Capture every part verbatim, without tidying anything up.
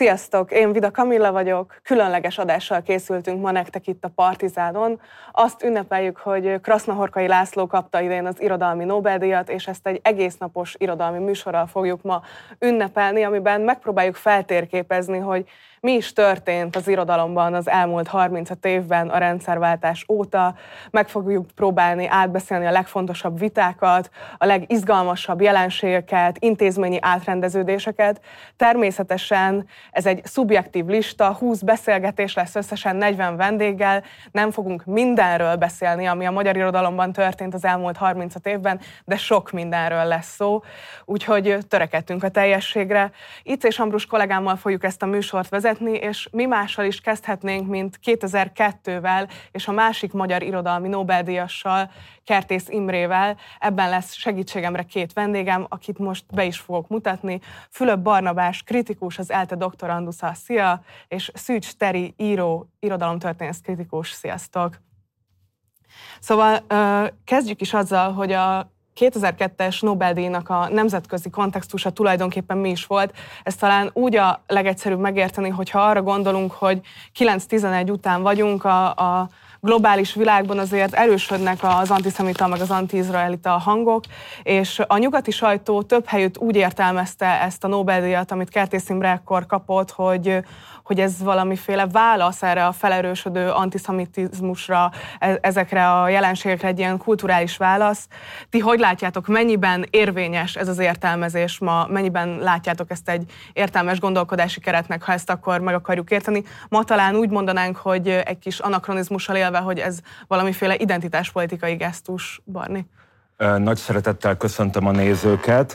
Sziasztok! Én Vida Kamilla vagyok, különleges adással készültünk ma nektek itt a Partizánon. Azt ünnepeljük, hogy Krasznahorkai László kapta idén az irodalmi Nobel-díjat, és ezt egy egésznapos irodalmi műsorral fogjuk ma ünnepelni, amiben megpróbáljuk feltérképezni, hogy mi is történt az irodalomban az elmúlt harmincöt évben a rendszerváltás óta. Meg fogjuk próbálni átbeszélni a legfontosabb vitákat, a legizgalmasabb jelenségeket, intézményi átrendeződéseket. Természetesen ez egy szubjektív lista, húsz beszélgetés lesz összesen negyven vendéggel. Nem fogunk mindenről beszélni, ami a magyar irodalomban történt az elmúlt harmincöt évben, de sok mindenről lesz szó, úgyhogy törekedtünk a teljességre. Itt és Ambrus kollégámmal fogjuk ezt a műsort vezetni, és mi mással is kezdhetnénk, mint kétezer-kettővel és a másik magyar irodalmi Nobel-díjassal, Kertész Imrével. Ebben lesz segítségemre két vendégem, akit most be is fogok mutatni. Fülöp Barnabás, kritikus, az ELTE doktorandusza, szia, és Szűcs Teri, író, irodalomtörténész kritikus, sziasztok! Szóval kezdjük is azzal, hogy a kétezer-kettes Nobel-díjnak a nemzetközi kontextusa tulajdonképpen mi is volt. Ez talán úgy a legegyszerűbb megérteni, hogyha arra gondolunk, hogy kilenc tizenegy után vagyunk, a, a globális világban azért erősödnek az antiszemita, meg az anti-izraelita hangok, és a nyugati sajtó több helyütt úgy értelmezte ezt a Nobel-díjat, amit Kertész Imre ekkor kapott, hogy, hogy ez valamiféle válasz erre a felerősödő antiszemitizmusra, ezekre a jelenségekre, egy ilyen kulturális válasz. Ti hogy látjátok, mennyiben érvényes ez az értelmezés ma, mennyiben látjátok ezt egy értelmes gondolkodási keretnek, ha ezt akkor meg akarjuk érteni? Ma talán úgy mondanánk, hogy egy kis anakronizmussal élve, hogy ez valamiféle identitáspolitikai gesztus, Barni. Nagy szeretettel köszöntöm a nézőket.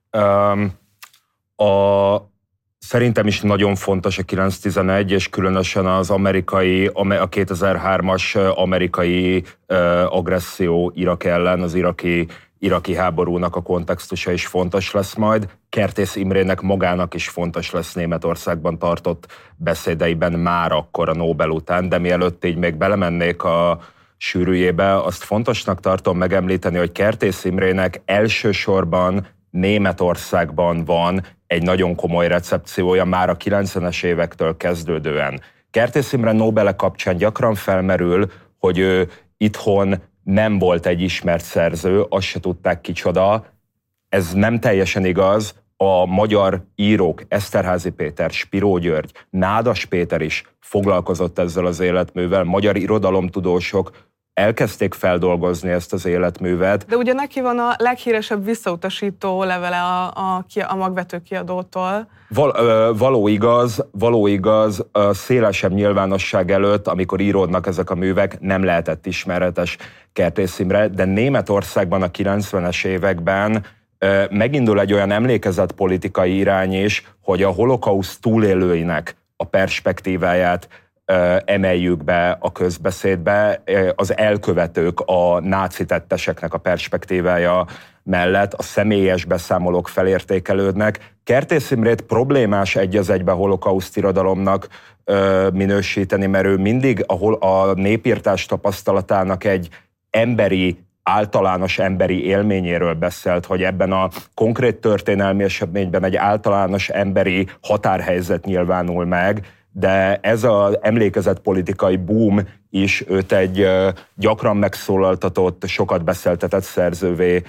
A, szerintem is nagyon fontos a kilenc tizenegy, és különösen az amerikai, a kétezer-hármas amerikai agresszió Irak ellen, az iraki, iraki háborúnak a kontextusa is fontos lesz majd. Kertész Imrének magának is fontos lesz Németországban tartott beszédeiben már akkor a Nobel után, de mielőtt így még belemennék a sűrűjébe, azt fontosnak tartom megemlíteni, hogy Kertész Imrének elsősorban Németországban van egy nagyon komoly recepciója már a kilencvenes évektől kezdődően. Kertész Imre Nobel kapcsán gyakran felmerül, hogy ő itthon nem volt egy ismert szerző, azt se tudták kicsoda. Ez nem teljesen igaz. A magyar írók, Eszterházy Péter, Spiró György, Nádas Péter is foglalkozott ezzel az életművel, magyar irodalomtudósok elkezdték feldolgozni ezt az életművet. De ugye neki van a leghíresebb visszautasító levele a, a, a magvető kiadótól. Val, való igaz, való igaz, a szélesebb nyilvánosság előtt, amikor íródnak ezek a művek, nem lehetett ismeretes Kertész Imre, de Németországban a kilencvenes években megindul egy olyan emlékezetpolitikai irány is, hogy a holokauszt túlélőinek a perspektíváját emeljük be a közbeszédbe, az elkövetők, a náci tetteseknek a perspektívája mellett a személyes beszámolók felértékelődnek. Kertész Imrét problémás egy az egybe holokauszt irodalomnak minősíteni, mert ő mindig a, a népírtás tapasztalatának egy emberi, általános emberi élményéről beszélt, hogy ebben a konkrét történelmi eseményben egy általános emberi határhelyzet nyilvánul meg, de ez az emlékezetpolitikai boom is őt egy gyakran megszólaltatott, sokat beszéltetett szerzővé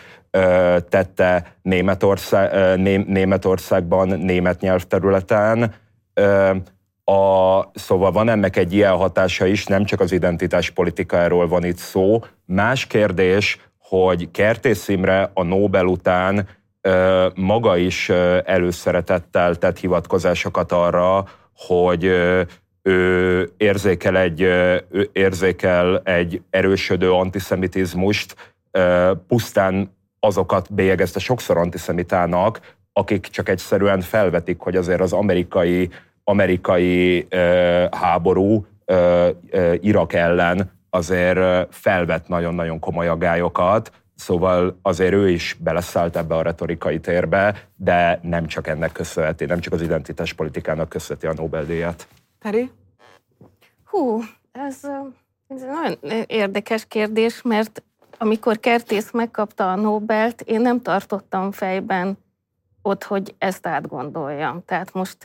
tette Németország, Németországban, német nyelvterületen. A, szóval van ennek egy ilyen hatása is, nem csak az identitáspolitikáról van itt szó. Más kérdés, hogy Kertész Imre a Nobel után maga is előszeretettel tett hivatkozásokat arra, hogy ő érzékel egy, ő érzékel egy erősödő antiszemitizmust, pusztán azokat bélyegezte sokszor antiszemitának, akik csak egyszerűen felvetik, hogy azért az amerikai, amerikai háború Irak ellen azért felvet nagyon-nagyon komoly aggályokat, szóval azért ő is beleszállt ebbe a retorikai térbe, de nem csak ennek köszönheti, nem csak az identitáspolitikának köszönheti a Nobel-díjat. Teri? Hú, ez, ez egy nagyon érdekes kérdés, mert amikor Kertész megkapta a Nobelt, én nem tartottam fejben ott, hogy ezt átgondoljam. Tehát most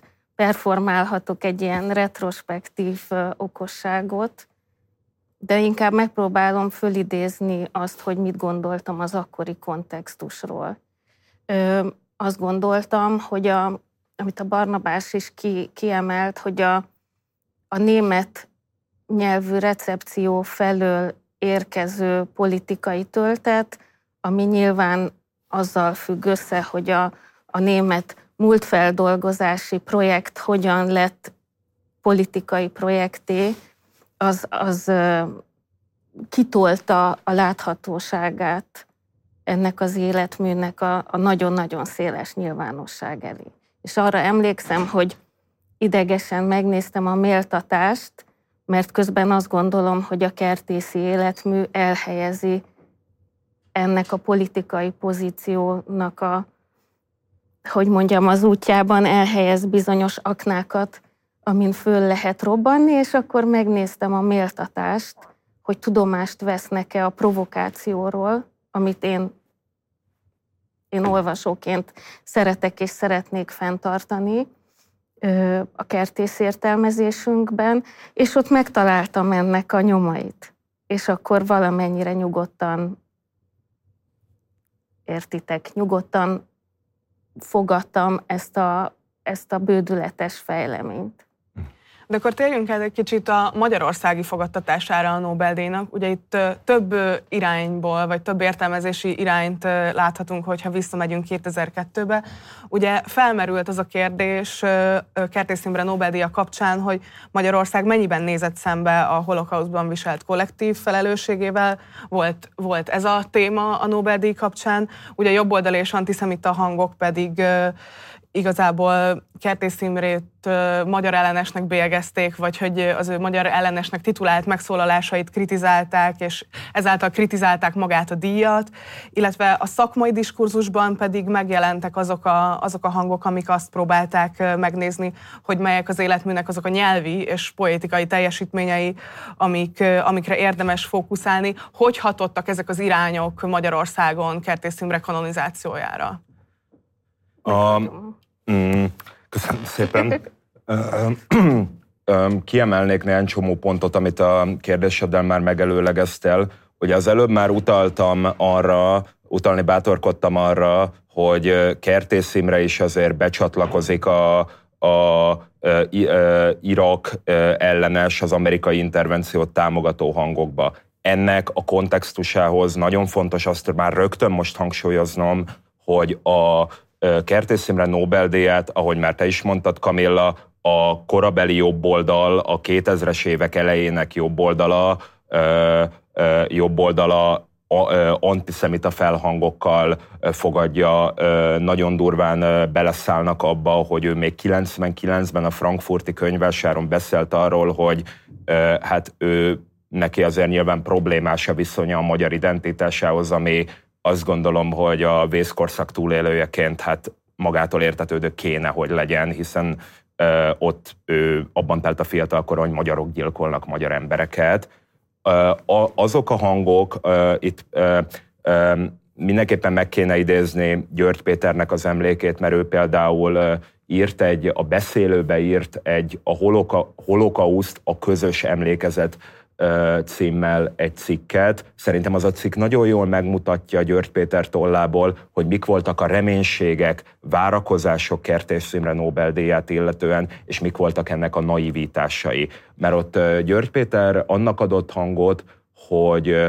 performálhatok egy ilyen retrospektív okosságot, de inkább megpróbálom fölidézni azt, hogy mit gondoltam az akkori kontextusról. Ö, azt gondoltam, hogy a, amit a Barnabás is ki, kiemelt, hogy a, a német nyelvű recepció felől érkező politikai töltet, ami nyilván azzal függ össze, hogy a, a német múltfeldolgozási projekt hogyan lett politikai projekté, az, az kitolta a láthatóságát ennek az életműnek a, a nagyon-nagyon széles nyilvánosság elé. És arra emlékszem, hogy idegesen megnéztem a méltatást, mert közben azt gondolom, hogy a kertészi életmű elhelyezi ennek a politikai pozíciónak a, hogy mondjam, az útjában elhelyez bizonyos aknákat, amin föl lehet robbanni, és akkor megnéztem a méltatást, hogy tudomást vesznek-e a provokációról, amit én, én olvasóként szeretek és szeretnék fenntartani a kertész értelmezésünkben, és ott megtaláltam ennek a nyomait. És akkor valamennyire nyugodtan, értitek, nyugodtan fogadtam ezt a, ezt a bődületes fejleményt. De akkor térjünk el egy kicsit a magyarországi fogadtatására a Nobel-díjnak. Ugye itt több irányból, vagy több értelmezési irányt láthatunk, hogyha visszamegyünk kétezer-kettőbe. Ugye felmerült az a kérdés Kertész Imre Nobel-díja kapcsán, hogy Magyarország mennyiben nézett szembe a holokausztban viselt kollektív felelősségével. Volt, volt ez a téma a Nobel-díj kapcsán. Ugye jobboldali és antiszemita hangok pedig igazából Kertész Imrét uh, magyar ellenesnek bélyegezték, vagy hogy az ő magyar ellenesnek titulált megszólalásait kritizálták, és ezáltal kritizálták magát a díjat, illetve a szakmai diskurzusban pedig megjelentek azok a, azok a hangok, amik azt próbálták uh, megnézni, hogy melyek az életműnek azok a nyelvi és poétikai teljesítményei, amik, uh, amikre érdemes fókuszálni. Hogy hatottak ezek az irányok Magyarországon Kertész Imre kanonizációjára? A, mm, köszönöm szépen. Kiemelnék néhány csomó pontot, amit a kérdéseddel már megelőlegeztél. Ugye az előbb már utaltam arra, utalni bátorkodtam arra, hogy Kertész Imre is azért becsatlakozik a, a, a, a Irak ellenes, az amerikai intervenciót támogató hangokba. Ennek a kontextusához nagyon fontos azt már rögtön most hangsúlyoznom, hogy a Kertész Imre Nobel-díját, ahogy már te is mondtad, Kamilla, a korabeli jobboldal, a kétezres évek elejének jobboldala, jobboldala antiszemita felhangokkal fogadja, nagyon durván beleszállnak abba, hogy ő még kilencvenkilencben a frankfurti könyvvásáron beszélt arról, hogy hát ő neki azért nyilván problémás a viszonya a magyar identitásához, ami azt gondolom, hogy a vészkorszak túlélőjeként hát magától értetődő kéne, hogy legyen, hiszen ö, ott ő, abban telt a fiatalkor, hogy magyarok gyilkolnak magyar embereket. Ö, a, azok a hangok, ö, itt ö, ö, mindenképpen meg kéne idézni György Péternek az emlékét, mert ő például ö, írt egy, a beszélőbe írt egy a holoka, holokauszt, a közös emlékezet címmel egy cikket. Szerintem az a cikk nagyon jól megmutatja György Péter tollából, hogy mik voltak a reménységek, várakozások Kertész Imre Nobel-díját illetően, és mik voltak ennek a naivitásai. Mert ott György Péter annak adott hangot, hogy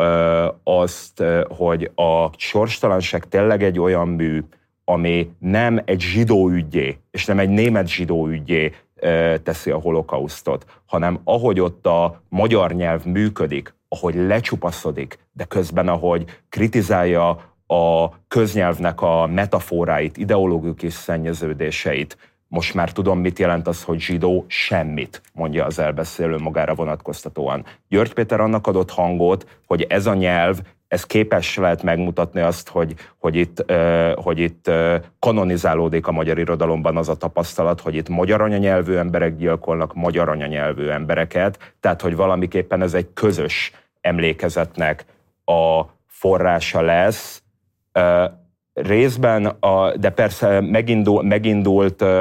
azt, hogy a sorstalanság tényleg egy olyan mű, ami nem egy zsidó üggyé, és nem egy német zsidó üggyé teszi a holokausztot, hanem ahogy ott a magyar nyelv működik, ahogy lecsupaszodik, de közben ahogy kritizálja a köznyelvnek a metaforáit, ideológikus szennyeződéseit. Most már tudom, mit jelent az, hogy zsidó, semmit, mondja az elbeszélő magára vonatkoztatóan. György Péter annak adott hangot, hogy ez a nyelv, ez képes lehet megmutatni azt, hogy, hogy, itt, uh, hogy itt uh, kanonizálódik a magyar irodalomban az a tapasztalat, hogy itt magyar anyanyelvű emberek gyilkolnak magyar anyanyelvű embereket, tehát hogy valamiképpen ez egy közös emlékezetnek a forrása lesz. Uh, részben, a, de persze megindul, megindult uh,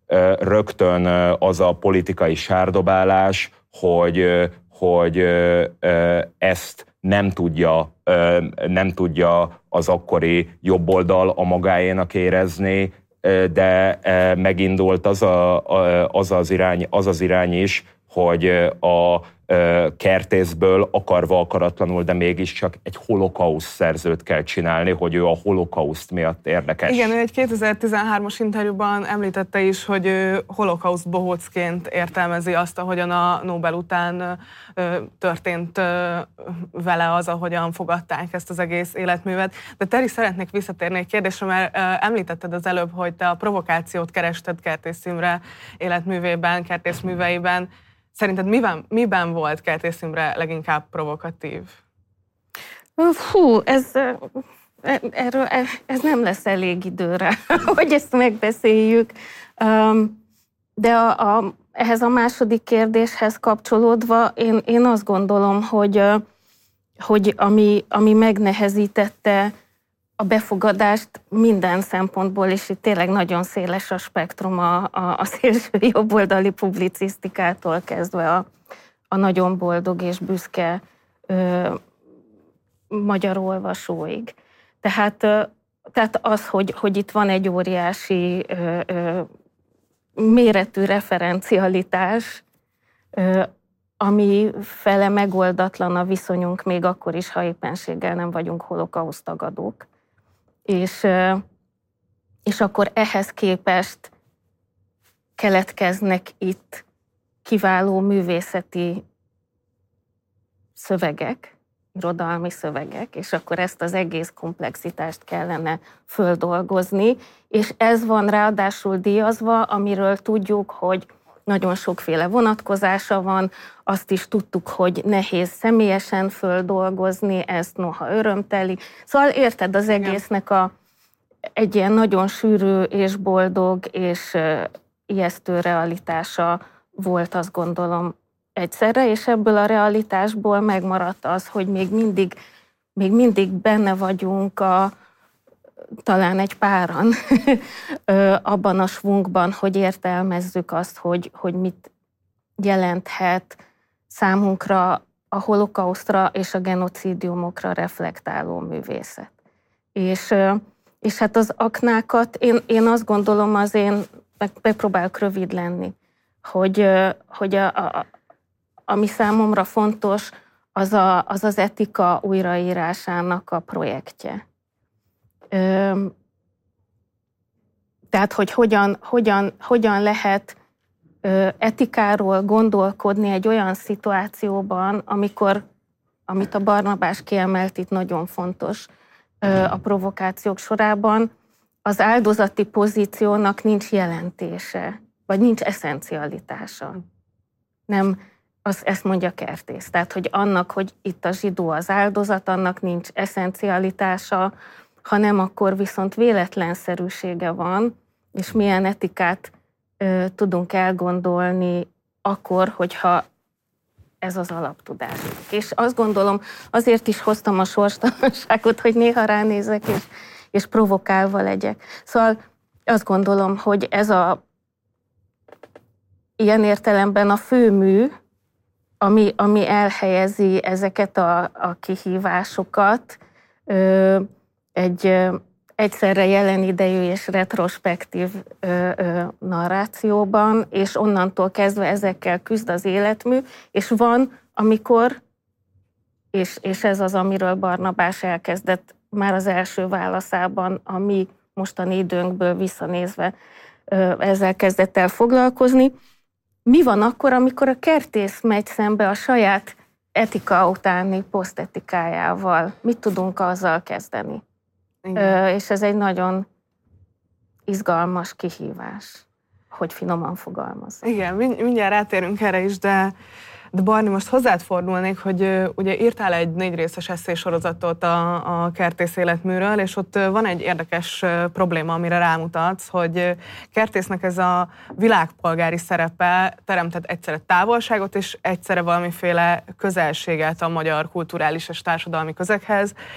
rögtön az a politikai sárdobálás, hogy, hogy ezt nem tudja, nem tudja az akkori jobboldal a magáénak érezni, de megindult az, a, az, az, irány, az az irány is, hogy a Kertészből akarva akaratlanul, de mégiscsak egy holokauszt szerzőt kell csinálni, hogy ő a holokauszt miatt érdekes. Igen, ő egy kétezer-tizenhármas interjúban említette is, hogy ő holokauszt bohócként értelmezi azt, ahogyan a Nobel után történt vele az, ahogyan fogadták ezt az egész életművet. De Teri, szeretnék visszatérni egy kérdésre, mert említetted az előbb, hogy te a provokációt kerested Kertész Imre életművében, Kertész műveiben. Szerinted miben, miben volt Kertész Imre leginkább provokatív? Hú, ez, erről, ez nem lesz elég időre, hogy ezt megbeszéljük. De a, a, ehhez a második kérdéshez kapcsolódva én, én azt gondolom, hogy, hogy ami, ami megnehezítette a befogadást minden szempontból, és itt tényleg nagyon széles a spektrum a, a, a szélső jobboldali publicisztikától kezdve a, a nagyon boldog és büszke ö, magyar olvasóig. Tehát, ö, tehát az, hogy, hogy itt van egy óriási ö, ö, méretű referencialitás, ö, ami fele megoldatlan a viszonyunk, még akkor is, ha éppenséggel nem vagyunk holokauszt tagadók. És, és akkor ehhez képest keletkeznek itt kiváló művészeti szövegek, irodalmi szövegek, és akkor ezt az egész komplexitást kellene földolgozni, és ez van ráadásul díjazva, amiről tudjuk, hogy nagyon sokféle vonatkozása van, azt is tudtuk, hogy nehéz személyesen földolgozni, ezt noha örömteli. Szóval érted, az egésznek a, egy ilyen nagyon sűrű és boldog és uh, ijesztő realitása volt, azt gondolom, egyszerre, és ebből a realitásból megmaradt az, hogy még mindig, még mindig benne vagyunk a talán egy páran abban a svungban, hogy értelmezzük azt, hogy, hogy mit jelenthet számunkra a holokausztra és a genocidiumokra reflektáló művészet. És, és hát az aknákat, én, én azt gondolom, az én megpróbálok rövid lenni, hogy, hogy a, a, ami számomra fontos, az, a, az az etika újraírásának a projektje. Ö, tehát, hogy hogyan, hogyan, hogyan lehet ö, etikáról gondolkodni egy olyan szituációban, amikor, amit a Barnabás kiemelt itt nagyon fontos ö, a provokációk sorában, az áldozati pozíciónak nincs jelentése, vagy nincs eszencialitása. Nem, az, ezt mondja Kertész. Tehát, hogy annak, hogy itt a zsidó az áldozat, annak nincs eszencialitása, hanem akkor viszont véletlenszerűsége van, és milyen etikát ö, tudunk elgondolni akkor, hogyha ez az alaptudás. És azt gondolom, azért is hoztam a sorstalanságot, hogy néha ránézek, és, és provokálva legyek. Szóval azt gondolom, hogy ez a ilyen értelemben a főmű, ami, ami elhelyezi ezeket a, a kihívásokat, ö, egy egyszerre jelen idejű és retrospektív ö, ö, narrációban, és onnantól kezdve ezekkel küzd az életmű, és van, amikor, és, és ez az, amiről Barnabás elkezdett már az első válaszában, a mi mostani időnkből visszanézve ö, ezzel kezdett el foglalkozni. Mi van akkor, amikor a Kertész megy szembe a saját etika utáni posztetikájával? Mit tudunk azzal kezdeni? Ö, és ez egy nagyon izgalmas kihívás, hogy finoman fogalmaz. Igen, mindjárt rátérünk erre is, de, de Barni, most hozzád fordulnék, hogy uh, ugye írtál egy négy részes esszésorozatot a, a Kertész életműről, és ott uh, van egy érdekes uh, probléma, amire rámutatsz, hogy uh, Kertésznek ez a világpolgári szerepe teremtett egyszerre távolságot, és egyszerre valamiféle közelséget a magyar kulturális és társadalmi közeghez.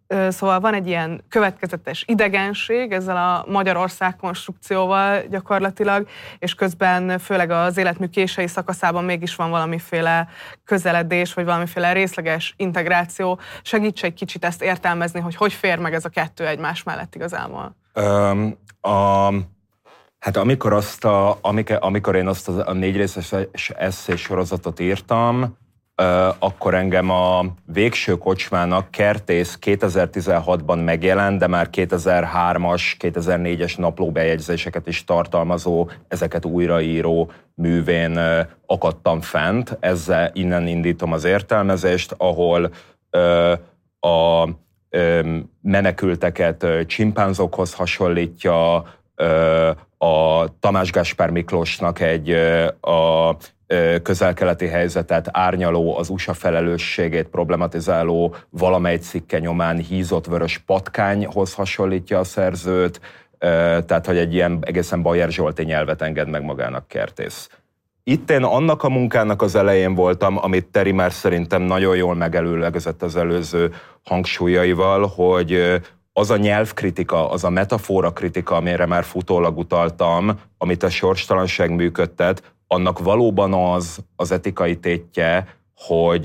Szóval van egy ilyen következetes idegenség ezzel a Magyarország konstrukcióval gyakorlatilag, és közben főleg az életmű késői szakaszában mégis van valamiféle közeledés, vagy valamiféle részleges integráció. Segíts egy kicsit ezt értelmezni, hogy hogy fér meg ez a kettő egymás mellett igazából. Um, a, hát amikor, azt a, amikor, amikor én azt a, a négy részes esszé sorozatot írtam, Uh, akkor engem a Végső kocsmának Kertész kétezer-tizenhatban megjelent, de már kétezer-hármas, kétezer-négyes naplóbejegyzéseket is tartalmazó, ezeket újraíró művén uh, akadtam fent. Ezzel innen indítom az értelmezést, ahol uh, a um, menekülteket uh, csimpánzokhoz hasonlítja, uh, a Tamás Gáspár Miklósnak egy uh, a közel-keleti helyzetet árnyaló, az u es á felelősségét problematizáló valamely cikke nyomán hízott vörös patkányhoz hasonlítja a szerzőt, tehát hogy egy ilyen egészen Bajer Zsolti nyelvet enged meg magának Kertész. Itt én annak a munkának az elején voltam, amit Teri már szerintem nagyon jól megelőlegezett az előző hangsúlyaival, hogy az a nyelvkritika, az a metafora kritika, amire már futólag utaltam, amit a sorstalanság működtet, annak valóban az az etikai tétje, hogy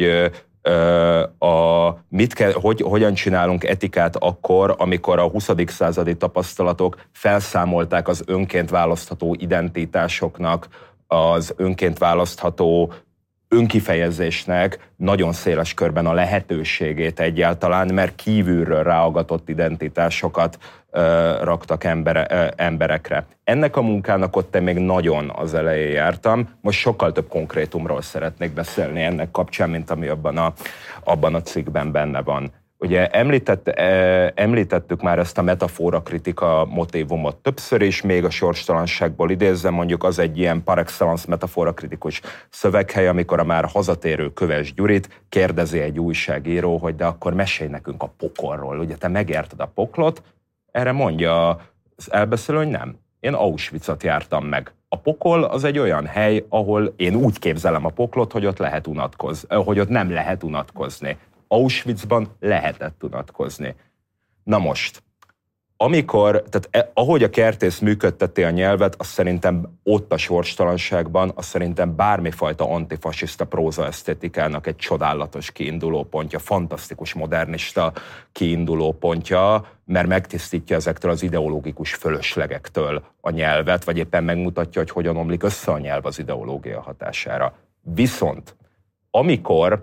ö, a, mit kell, hogy, hogyan csinálunk etikát akkor, amikor a huszadik századi tapasztalatok felszámolták az önként választható identitásoknak, az önként választható önkifejezésnek nagyon széles körben a lehetőségét egyáltalán, mert kívülről ráagatott identitásokat ö, raktak embere, ö, emberekre. Ennek a munkának ott én még nagyon az elején jártam, most sokkal több konkrétumról szeretnék beszélni ennek kapcsán, mint ami abban a, abban a cikkben benne van. Ugye említett, említettük már ezt a metafora kritika motívumot többször is, még a sorstalanságból idézzem, mondjuk az egy ilyen par excellence metafora kritikus szöveghely, amikor a már hazatérő Köves Gyurit kérdezi egy újságíró, hogy de akkor mesélj nekünk a pokolról, ugye te megérted a poklot, erre mondja az elbeszélő, hogy nem. Én Auschwitzot jártam meg. A pokol az egy olyan hely, ahol én úgy képzelem a poklot, hogy ott lehet unatkozni, hogy ott nem lehet unatkozni. Auschwitzban lehetett unatkozni. Na most, amikor, tehát ahogy a Kertész működteti a nyelvet, az szerintem ott a sorstalanságban, az szerintem bármifajta antifasiszta prózaesztétikának egy csodálatos kiindulópontja, fantasztikus modernista kiindulópontja, mert megtisztítja ezektől az ideológikus fölöslegektől a nyelvet, vagy éppen megmutatja, hogy hogyan omlik össze a nyelv az ideológia hatására. Viszont, amikor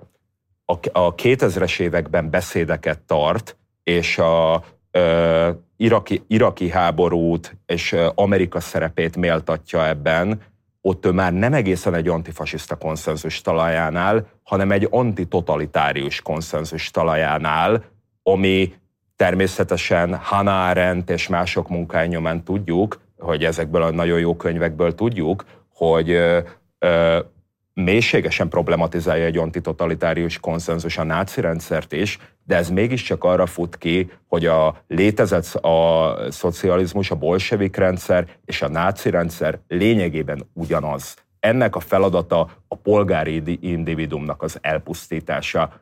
a kétezres években beszédeket tart, és a ö, iraki, iraki háborút és Amerika szerepét méltatja ebben, ott ő már nem egészen egy antifasiszta konszenzus talajánál, hanem egy antitotalitárius konszenzus talajánál, ami természetesen Hannah Arendt és mások munkája nyomán tudjuk, hogy ezekből a nagyon jó könyvekből tudjuk, hogy ö, ö, mélységesen problematizálja egy antitotalitárius konszenzus a náci rendszert is, de ez mégiscsak arra fut ki, hogy a létezett a szocializmus, a bolsevik rendszer és a náci rendszer lényegében ugyanaz. Ennek a feladata a polgári individumnak az elpusztítása.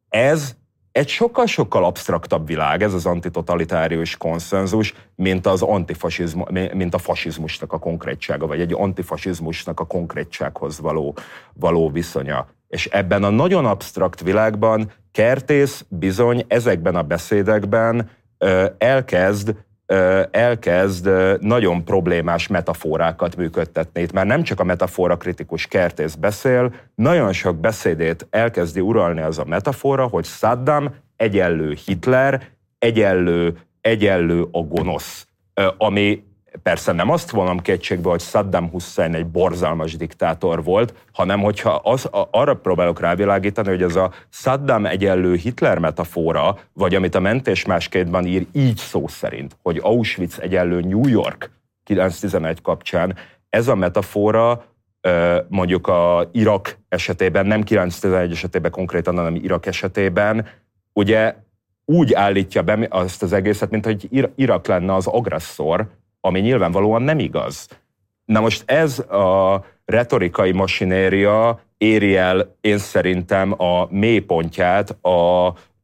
Ez egy sokkal-sokkal absztraktabb világ, ez az antitotalitárius konszenzus, mint, az antifasizmus, mint a fasizmusnak a konkrétsága, vagy egy antifasizmusnak a konkrétsághoz való, való viszonya. És ebben a nagyon absztrakt világban Kertész bizony ezekben a beszédekben ö, elkezd, ö, elkezd ö, nagyon problémás metaforákat működtetni. Itt már nem csak a metafora kritikus Kertész beszél, nagyon sok beszédét elkezdi uralni az a metafora, hogy Saddam egyenlő Hitler, egyenlő, egyenlő a gonosz. Ö, ami persze nem azt vonom kétségbe, hogy Saddam Hussein egy borzalmas diktátor volt, hanem hogyha az, arra próbálok rávilágítani, hogy ez a Saddam egyenlő Hitler metafora, vagy amit a Mentés máskétben ír így szó szerint, hogy Auschwitz egyenlő New York kilenc tizenegy kapcsán, ez a metafora mondjuk a Irak esetében, nem kilenc tizenegy esetében konkrétan, hanem Irak esetében, ugye úgy állítja be azt az egészet, mint hogy Irak lenne az agresszor, ami nyilvánvalóan nem igaz. Na most ez a retorikai masinéria éri el én szerintem a mélypontját a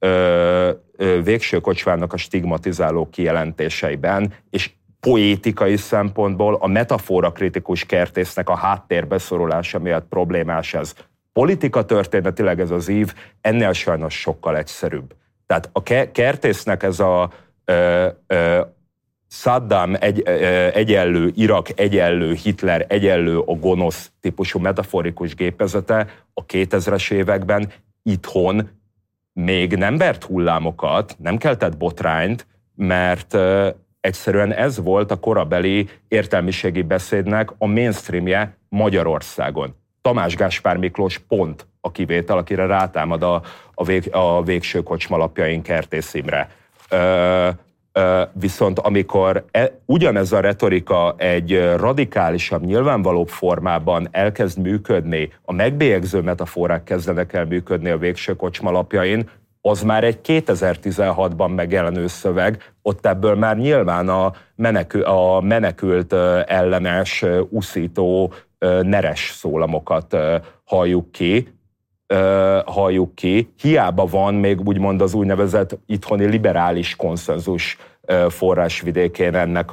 ö, ö, végső kocsmának a stigmatizáló kijelentéseiben, és poétikai szempontból a metafora kritikus Kertésznek a háttérbe szorulása miatt problémás ez. Politika történetileg ez az ív ennél sajnos sokkal egyszerűbb. Tehát a Kertésznek ez a ö, ö, Saddam egy, ö, egyenlő Irak, egyenlő Hitler, egyenlő a gonosz típusú metaforikus gépezete a kétezres években itthon még nem vert hullámokat, nem keltett botrányt, mert ö, egyszerűen ez volt a korabeli értelmiségi beszédnek a mainstreamje Magyarországon. Tamás Gáspár Miklós pont a kivétel, akire rátámad a, a, vég, a végső kocsmalapjain Kertész Imre. Ö, ö, viszont amikor e, ugyanez a retorika egy radikálisabb, nyilvánvalóbb formában elkezd működni, a megbélyegző metaforák kezdenek el működni a végső kocsmalapjain, az már egy kétezer-tizenhatban megjelenő szöveg, ott ebből már nyilván a, menekül, a menekült ellenes, uszító, neres szólamokat halljuk ki, halljuk ki. Hiába van még úgymond az úgynevezett itthoni liberális konszenzus forrásvidékén ennek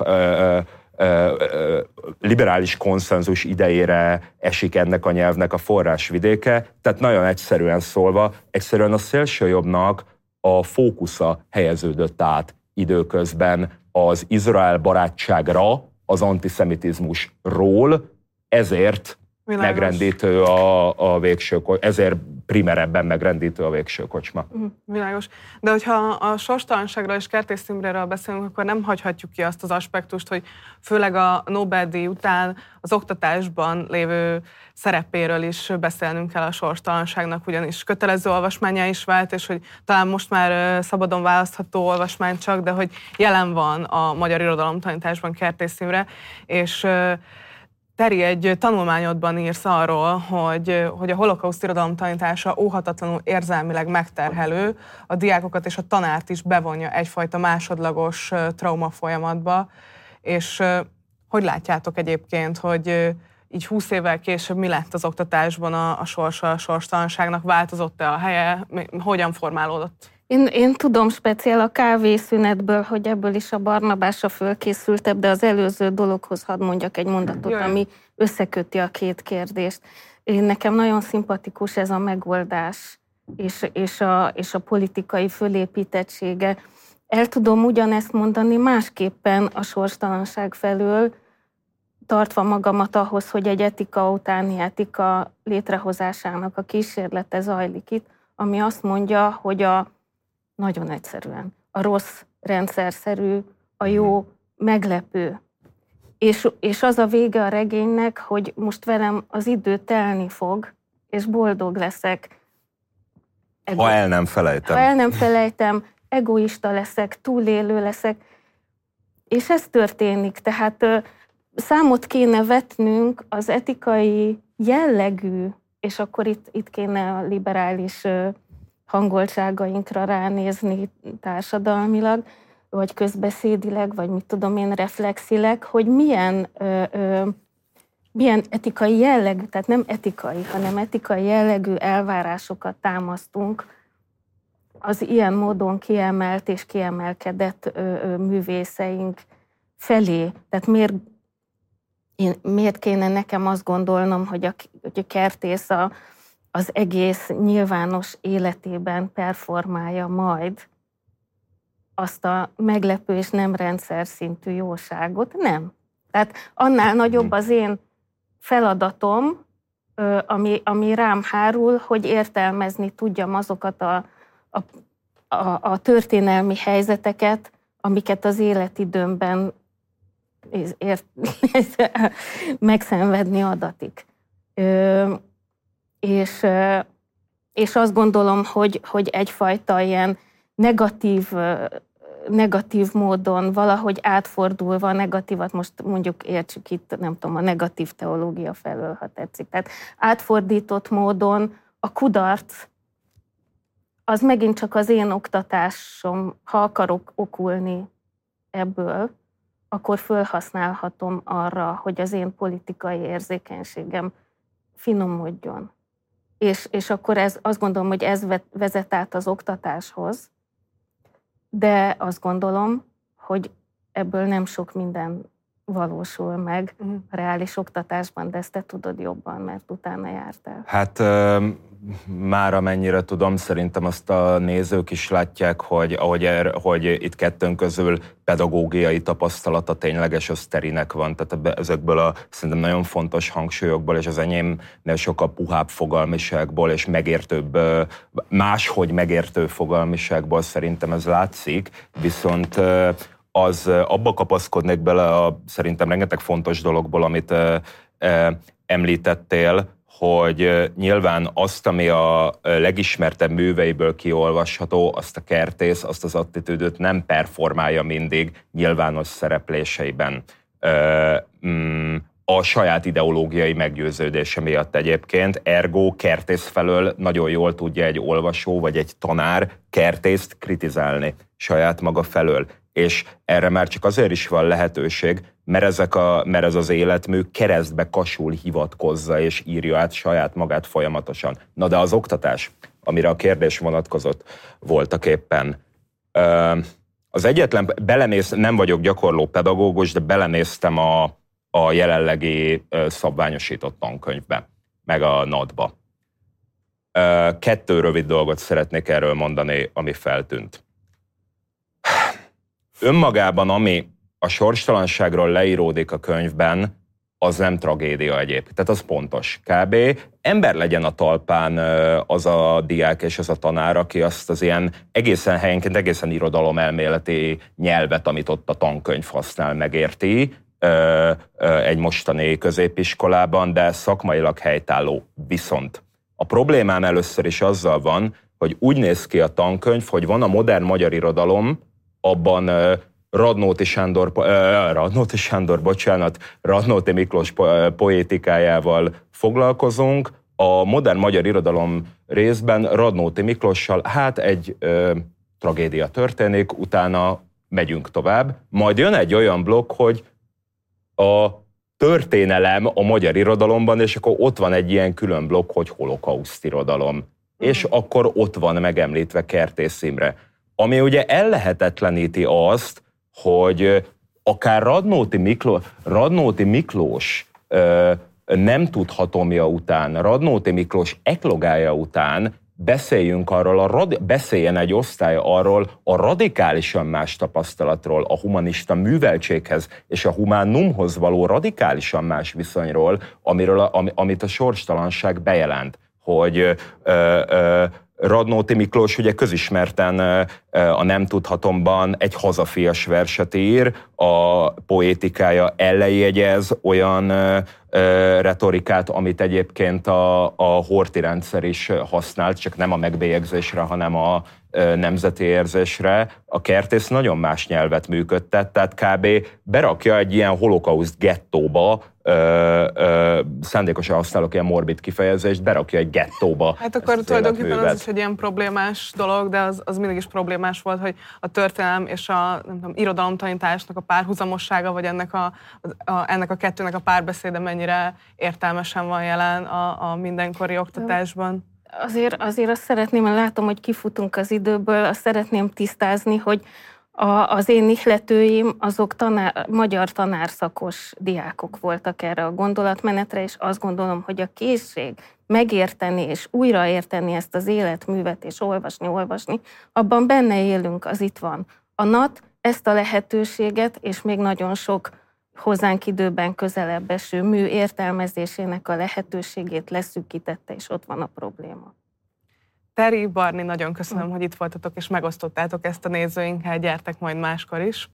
liberális konszenzus idejére esik ennek a nyelvnek a forrásvidéke, tehát nagyon egyszerűen szólva, egyszerűen a szélsőjobbnak a fókusza helyeződött át időközben az Izrael barátságra, az antiszemitizmusról, ezért Világos. megrendítő a, a végső, ezért primerebben megrendítő a végső kocsma. Világos. De hogyha a sorstalanságról és Kertész Imréről beszélünk, akkor nem hagyhatjuk ki azt az aspektust, hogy főleg a Nobel-díj után az oktatásban lévő szerepéről is beszélnünk kell a sorstalanságnak, ugyanis kötelező olvasmánnyá is vált, és hogy talán most már szabadon választható olvasmány csak, de hogy jelen van a magyar irodalomtanításban Kertész Imre, és Teri, egy tanulmányodban írsz arról, hogy, hogy a holokauszt irodalom tanítása óhatatlanul érzelmileg megterhelő, a diákokat és a tanárt is bevonja egyfajta másodlagos trauma folyamatba, és hogy látjátok egyébként, hogy így húsz évvel később mi lett az oktatásban a, a sorsa, a sorstalanságnak, változott-e a helye, hogyan formálódott? Én, én tudom speciál a kávészünetből, hogy ebből is a Barnabásra fölkészültebb, de az előző dologhoz hadd mondjak egy mondatot, Jaj. ami összeköti a két kérdést. Én nekem nagyon szimpatikus ez a megoldás és, és, a, és a politikai fölépítettsége. El tudom ugyanezt mondani másképpen a sorstalanság felől, tartva magamat ahhoz, hogy egy etika utáni etika létrehozásának a kísérlete zajlik itt, ami azt mondja, hogy a nagyon egyszerűen. A rossz rendszerszerű, a jó meglepő. És, és az a vége a regénynek, hogy most velem az idő telni fog, és boldog leszek. Ego- ha el nem felejtem. Ha el nem felejtem, egoista leszek, túlélő leszek. És ez történik. Tehát számot kéne vetnünk az etikai jellegű, és akkor itt, itt kéne a liberális hangoltságainkra ránézni társadalmilag, vagy közbeszédileg, vagy mit tudom én, reflexileg, hogy milyen, ö, ö, milyen etikai jellegű, tehát nem etikai, hanem etikai jellegű elvárásokat támasztunk az ilyen módon kiemelt és kiemelkedett ö, ö, művészeink felé. Tehát miért, én, miért kéne nekem azt gondolnom, hogy a, hogy a Kertész a az egész nyilvános életében performálja majd azt a meglepő és nem rendszer szintű jóságot. Nem. Tehát annál nagyobb az én feladatom, ami, ami rám hárul, hogy értelmezni tudjam azokat a, a, a, a történelmi helyzeteket, amiket az életidőmben ért, megszenvedni adatik. És, és azt gondolom, hogy, hogy egyfajta ilyen negatív, negatív módon, valahogy átfordulva a negatívat, most mondjuk értsük itt, nem tudom, a negatív teológia felől, ha tetszik. Tehát átfordított módon a kudarc, az megint csak az én oktatásom, ha akarok okulni ebből, akkor fölhasználhatom arra, hogy az én politikai érzékenységem finomodjon. és, és akkor ez, azt gondolom, hogy ez vezet át az oktatáshoz, de azt gondolom, hogy ebből nem sok minden valósul meg uh-huh. a reális oktatásban, de ezt te tudod jobban, mert utána jártál. Hát már amennyire tudom, szerintem azt a nézők is látják, hogy, ahogy er, hogy itt kettőnk közül pedagógiai tapasztalata tényleges, az Terinek van. Tehát ezekből a szerintem nagyon fontos hangsúlyokból, és az enyémnél sokkal puhább fogalmiságból, és megértőbb, máshogy megértő fogalmiságból szerintem ez látszik, viszont az abba kapaszkodnék bele a szerintem rengeteg fontos dologból, amit e, e, említettél, hogy nyilván azt, ami a legismertebb műveiből kiolvasható, azt a Kertész, azt az attitűdöt nem performálja mindig nyilvános szerepléseiben. E, mm, a saját ideológiai meggyőződése miatt egyébként, ergo Kertész felől nagyon jól tudja egy olvasó vagy egy tanár Kertészt kritizálni saját maga felől. És erre már csak azért is van lehetőség, mert, ezek a, mert ez az életmű keresztbe kasul hivatkozza és írja át saját magát folyamatosan. Na de az oktatás, amire a kérdés vonatkozott voltak éppen. Az egyetlen, belenéz, nem vagyok gyakorló pedagógus, de belenéztem a, a jelenlegi szabványosított tankönyvbe, meg a NAD-ba. Kettő rövid dolgot szeretnék erről mondani, ami feltűnt. Önmagában, ami a sorstalanságról leíródik a könyvben, az nem tragédia egyébként. Tehát az pontos. Kb. Ember legyen a talpán az a diák és az a tanár, aki azt az ilyen egészen helyenként, egészen irodalomelméleti nyelvet, amit ott a tankönyv használ, megérti egy mostani középiskolában, de szakmailag helytálló. Viszont a problémám először is azzal van, hogy úgy néz ki a tankönyv, hogy van a modern magyar irodalom, abban uh, Radnóti Sándor, uh, Radnóti Sándor, bocsánat, Radnóti Miklós po- poétikájával foglalkozunk. A modern magyar irodalom részben Radnóti Miklóssal hát egy uh, tragédia történik, utána megyünk tovább. Majd jön egy olyan blokk, hogy a történelem a magyar irodalomban, és akkor ott van egy ilyen külön blokk, hogy holokauszt irodalom. Mm. És akkor ott van megemlítve Kertész Imre. Ami ugye ellehetetleníti azt, hogy akár Radnóti, Mikló, Radnóti Miklós ö, nem tudhatomja után, Radnóti Miklós eklogája után beszéljünk arról, a radi, beszéljen egy osztály arról a radikálisan más tapasztalatról, a humanista műveltséghez és a humánumhoz való radikálisan más viszonyról, amiről a, amit a sorstalanság bejelent, hogy ö, ö, Radnóti Miklós ugye közismerten a Nem tudhatomban egy hazafias verset ír, a poétikája ellenjegyez olyan retorikát, amit egyébként a, a Horthy rendszer is használt, csak nem a megbélyegzésre, hanem a nemzeti érzésre. A Kertész nagyon más nyelvet működtet, tehát kb. Berakja egy ilyen holokauszt gettóba, Ö, ö, szándékosan használok ilyen morbid kifejezést, berakja egy gettóba. Hát akkor tulajdonképpen az is egy ilyen problémás dolog, de az, az mindig is problémás volt, hogy a történelem és a nem tudom, irodalomtanításnak a párhuzamossága, vagy ennek a, a, ennek a kettőnek a párbeszéde mennyire értelmesen van jelen a, a mindenkori oktatásban. Azért, azért azt szeretném, mert látom, hogy kifutunk az időből, azt szeretném tisztázni, hogy A, az én ihletőim, azok tanár, magyar tanárszakos diákok voltak erre a gondolatmenetre, és azt gondolom, hogy a készség megérteni és újraérteni ezt az életművet, és olvasni, olvasni, abban benne élünk, az itt van. A NAT ezt a lehetőséget, és még nagyon sok hozzánk időben közelebb eső mű értelmezésének a lehetőségét leszűkítette, és ott van a probléma. Teri, Barni, nagyon köszönöm, hogy itt voltatok és megosztottátok ezt a nézőinkkel, gyertek majd máskor is.